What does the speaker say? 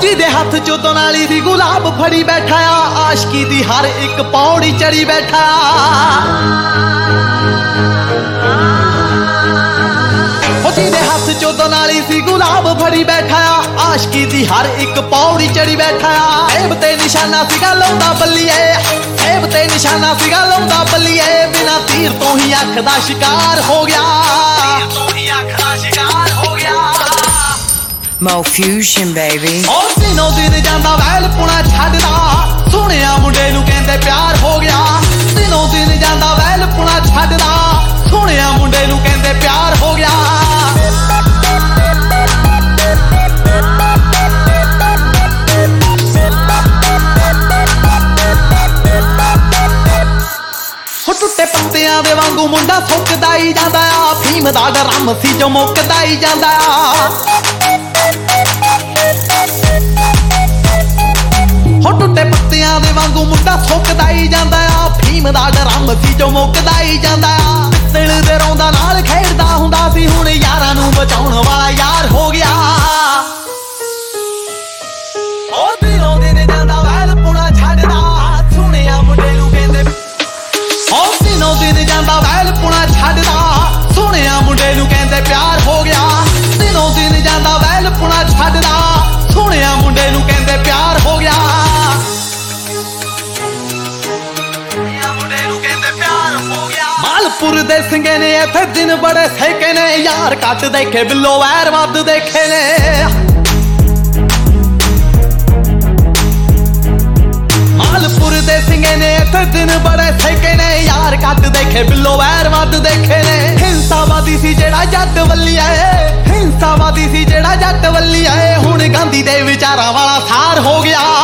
ਜਿਹਦੇ ਹੱਥ ਚੋਂ ਨਾਲੀ ਦੀ ਗੁਲਾਬ ਫੜੀ ਬੈਠਾ ਆ ਆਸ਼ਕੀ ਦੀ ਹਰ ਇੱਕ ਪੌੜੀ ਚੜੀ ਬੈਠਾ ਉਹ ਜਿਹਦੇ ਹੱਥ ਚੋਂ ਨਾਲੀ ਸੀ ਗੁਲਾਬ ਫੜੀ ਬੈਠਾ ਆ ਆਸ਼ਕੀ ਦੀ ਹਰ ਇੱਕ ਪੌੜੀ ਚੜੀ ਬੈਠਾ ਆ ਐਬ ਤੇ ਨਿਸ਼ਾਨਾ ਸੀਗਾ ਲਾਉਂਦਾ ਬੱਲੀਏ ਐਬ ਤੇ ਨਿਸ਼ਾਨਾ ਸੀਗਾ ਲਾਉਂਦਾ ਬੱਲੀਏ ਬਿਨਾ ਤੀਰ ਤੋਂ ਹੀ ਅੱਖ ਦਾ ਸ਼ਿਕਾਰ ਹੋ ਗਿਆ Mo Fusion, baby. ਉਹ ਦਿਨੋਂ ਦਿਨ ਜਾਂਦਾ ਵੈਲ ਪੁਣਾ ਛੱਡਦਾ ਸੋਹਣਿਆ ਮੁੰਡੇ ਨੂੰ ਕਹਿੰਦੇ ਪਿਆਰ ਹੋ ਗਿਆ ਦਿਨੋਂ ਦਿਨ ਜਾਂਦਾ ਵੈਲ ਪੁਣਾ ਛੱਡਦਾ ਸੋਹਣਿਆ ਮੁੰਡੇ ਨੂੰ ਕਹਿੰਦੇ ਪਿਆਰ ਹੋ ਗਿਆ ਟੁੱਟੇ ਪੱਤਿਆਂ ਦੇ ਵਾਂਗੂ ਮੁੰਡਾ ਸੁੱਕਦਾ ਹੀ ਜਾਂਦਾ ਆ ਫੀਮ ਦਾ ਡਰਮ ਸੀ ਜੋ ਮੁੱਕਦਾ ਹੀ ਜਾਂਦਾ ਆ ਹੋ ਟੁੱਟੇ ਪੱਤਿਆਂ ਦੇ ਵਾਂਗੂ ਮੁੰਡਾ ਸੁੱਕਦਾ ਹੀ ਜਾਂਦਾ ਆ ਫੀਮ ਦਾ ਡਰਮ ਸੀ ਜੋ ਮੁੱਕਦਾ ਹੀ ਜਾਂਦਾ ਆ ਦਿਲ ਦੇ ਰੌਂਦਾ ਨਾਲ ਖੇਡਦਾ ਹੁੰਦਾ ਸੀ ਹੁਣ ਯਾਰਾਂ ਨੂੰ ਬਚਾਉਣ ਵਾਲਾ ਯਾਰ ਹੋ ਗਿਆ ਉਹ ਦਿਨੋਂ ਦਿਨ ਜਾਂਦਾ ਵੈਲ ਪੁਣਾ ਛੱਡਦਾ ਸੁਣਿਆ ਮੁੰਡੇ ਨੂੰ ਕਹਿੰਦੇ ਉਹ ਦਿਨੋਂ ਦਿਨ ਜਾਂਦਾ ਵੈਲ ਪੁਣਾ ਛੱਡਦਾ ਸੋਹਣਿਆ ਮੁੰਡੇ ਨੂੰ ਕਹਿੰਦੇ ਪਿਆਰ ਹੋ ਗਿਆ ਦਿਨੋਂ ਦਿਨ ਜਾਂਦਾ ਵੈਲ ਪੁਣਾ ਛੱਡਦਾ ਸੋਹਣਿਆ ਮੁੰਡੇ ਨੂੰ ਕਹਿੰਦੇ ਪਿਆਰ ਹੋ ਗਿਆ ਮੁੰਡੇ ਨੂੰ ਕਹਿੰਦੇ ਪਿਆਰ ਹੋ ਗਿਆ ਮਾਲਪੁਰ ਦੇ ਸਿੰਘੇ ਨੇ ਇੱਥੇ ਦਿਨ ਬੜੇ ਸੇਕੇ ਨੇ ਯਾਰ ਘੱਟ ਦੇਖੇ ਬਿੱਲੋ ਵੈਰ ਵੱਧ ਦੇਖੇ ਨੇ ਮਾਲਪੁਰ ਦੇ ਸਿੰਘੇ ਨੇ ਇੱਥੇ ਦਿਨ ਬੜੇ ਸੇਕੇ ਨੇ ਯਾਰ ਘੱਟ ਦੇਖੇ ਬਿੱਲੋ ਵੈਰ ਵੱਧ ਦੇਖੇ ਨੇ ਹਿੰਸਾਵਾਦੀ ਸੀ ਜਿਹੜਾ ਜੱਟ ਵੱਲੀਆ ਹਿੰਸਾਵਾਦੀ ਸੀ ਜਿਹੜਾ ਜੱਟ ਵੱਲੀਆ ਹੁਣ ਗਾਂਧੀ ਦੇ ਵਿਚਾਰਾਂ ਵਾਲਾ ਸਾਰ ਹੋ ਗਿਆ